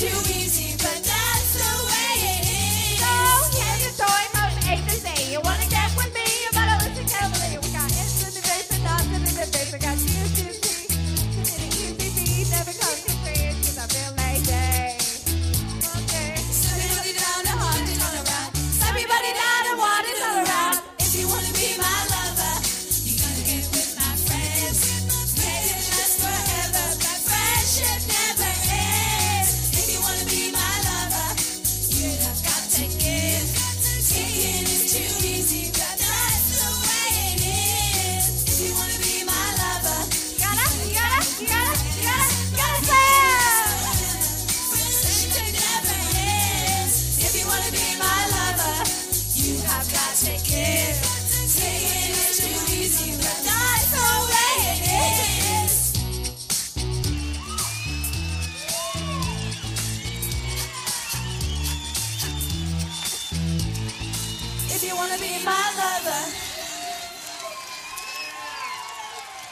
too easy, but that's the way it is. So here's a story from A to Z. You wanna get with me? You better listen carefully. We got ins in the face and nuts in the face. We got Q's, Q's, Q's, to the easy beat. Never comes to free, 'cause I feel lazy. Okay. Everybody down and hard and all around. Everybody down and want it all around. If you wanna be my lover, you gotta get with my friends. May it last forever, but friendship never ends. If you wanna be my lover, you have got to give. Taking is too easy, but that's the way it is. If you wanna be my lover, You gotta say it. friendship never ends. If you wanna be my lover, you have got to give. Taking is too easy, but that's the way it is. If you wanna be my lover.